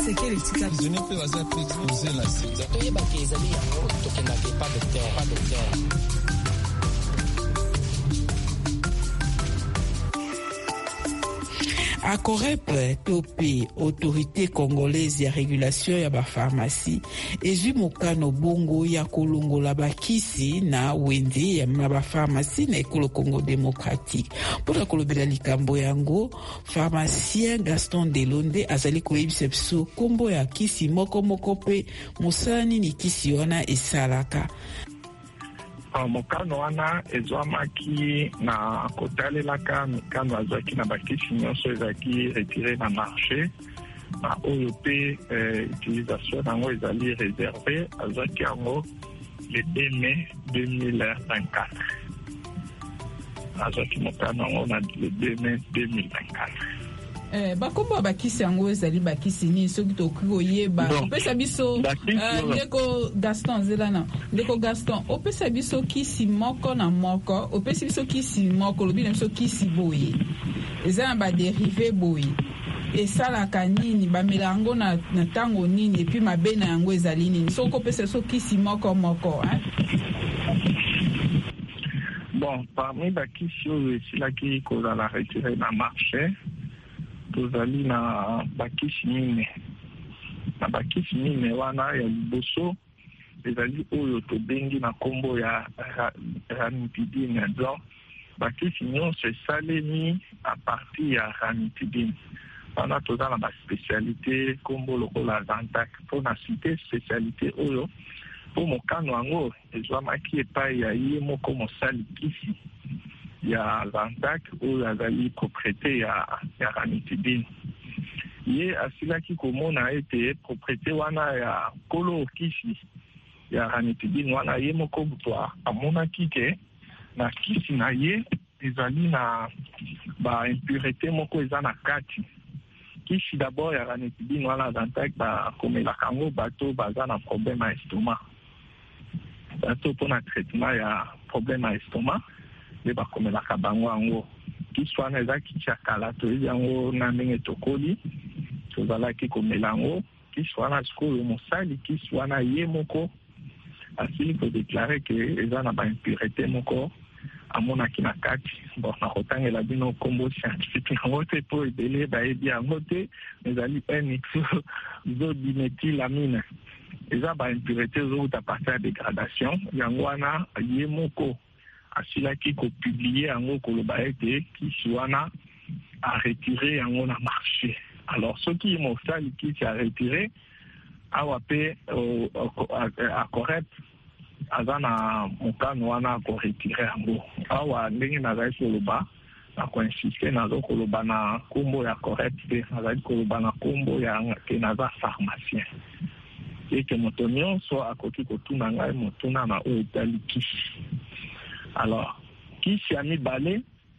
sekele tika zone pe baza pe exposé la sida to yeba ke ezali yango tokenda ke pas docteur ACOREP tope autorité congolaise ya régulation ya bapharmacie ezwi mokano bongo ya kolongola bakisi na wende ya bapharmacie na ekolo Congo démocratique. Mpona kolobela likambo yango, pharmacien Gaston Delonde azali koyebisa biso kombo ya kisi moko pe mosala nini kisi wana esalaka. Mokano wana ezwamaki na kotalelaka mikano azwaki na bakisi nyonso ezalaki retire na marché na oyo mpe utilisation yango ezali réservé azwaki yango le 2 mai 2024 azwaki mokano yango na le 2 mai 2024. Bakombo bakisi yango ezali bakisi nini soki tokoki koyeba opesa biso ndeko Gaston zelana ndeko Gaston opesa biso kisi moko na moko opesi biso kisi moko lobi na biso kisi boye eza na badérivé boye esalaka nini bamela yango na ntango nini epi mabe na yango ezali nini soki opesa biso kisi moko bon parmi bakisi oyo esilaki kozala retiré na marché tozali na bakisi mine na bakisi mine wana ya liboso ezali oyo tobengi na kombo ya ranitidine. Donc bakisi nyonso esalemi a partir ya ranitidine wana toza na baspécialité kombo lokola Zantac mpona cité spécialité oyo mpo mokano yango ezwamaki epai ya ye moko mosali kisi ya Zantac oyo azali propriété ya ranitidine. Ye asilaki komona ete propriété wana ya kolo kisi ya ranitidine wana ye moko buto amonaki ke na kisi na ye ezali na baimpureté moko eza na kati. Kisi d'abord ya ranitidine wana Zantac bakomelaka yango bato baza na problème ya estomac, bato mpona traitement ya problème ya estomac nde bakomelaka bango yango. Kisi wana eza kisi ya kala toyebi yango na ndenge tokoli tozalaki komela yango. Kisi wana sikoyo mosali kisi wana ye moko asili kodeklare ke eza na baimpureté moko amonaki na kati. Bon nakotangela bino kombo scientifique yango te mpo ebele bayebi yango te, ezali N-ixodiméthylamine. Eza baimpureté ezouta partir ya dégradation yango wana ye moko asilaki kopublie yango koloba ete kisi wana a retiré yango na marché. Alors soki mosali kisi a retiré awa pe ACOREP aza na mokano wana koretire yango. Awa ndenge nazali koloba na koinsiste nazo koloba na kombo ya ACOREP te, nazali koloba na kombo ya ke naza pharmacien eke moto nyonso akoki kotuna ngai motuna na oyo etali kisi. Alors kisi ya mibale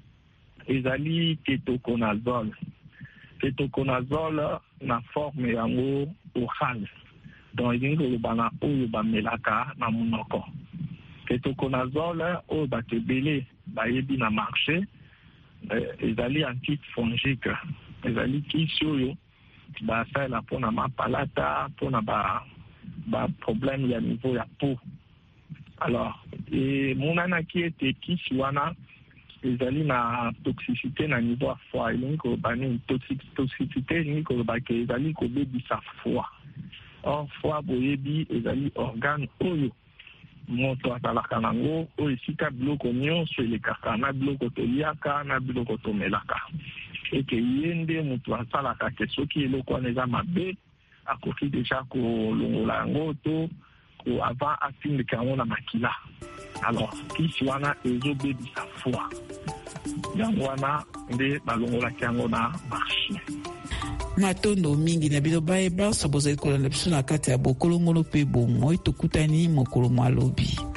ezali ketoconazole. Ketoconazole na forme yango orale, donc elingi koloba na oyo bamelaka na monoko. Ketoconazole oyo bato ebele bayebi na marché ezali antifongique, ezali kisi oyo basalela mpona mapalata mpona baproblème ya niveau ya peau. Alors monanaki ete kisi wana ezali na toxicité na niveau ya foie. Elingi koloba nini toxicité? Elingi koloba ke ezali kobebisa foie. Or foie boyebi ezali organe oyo moto azalaka nango oyo esika biloko nyonso elekaka, na biloko toliaka na biloko tomelaka. Eke ye nde moto asalaka ke soki eloko wana eza mabe akoki deja kolongola yango to avant atindika yango na makila. Alors kisi wana ezobebisa foie, yango wana nde balongolaki yango na marché. Matondo mingi na bino bayeba so bozali kolanda biso na kati ya bokolongolo pe bomoi tokutani mokolo malobi.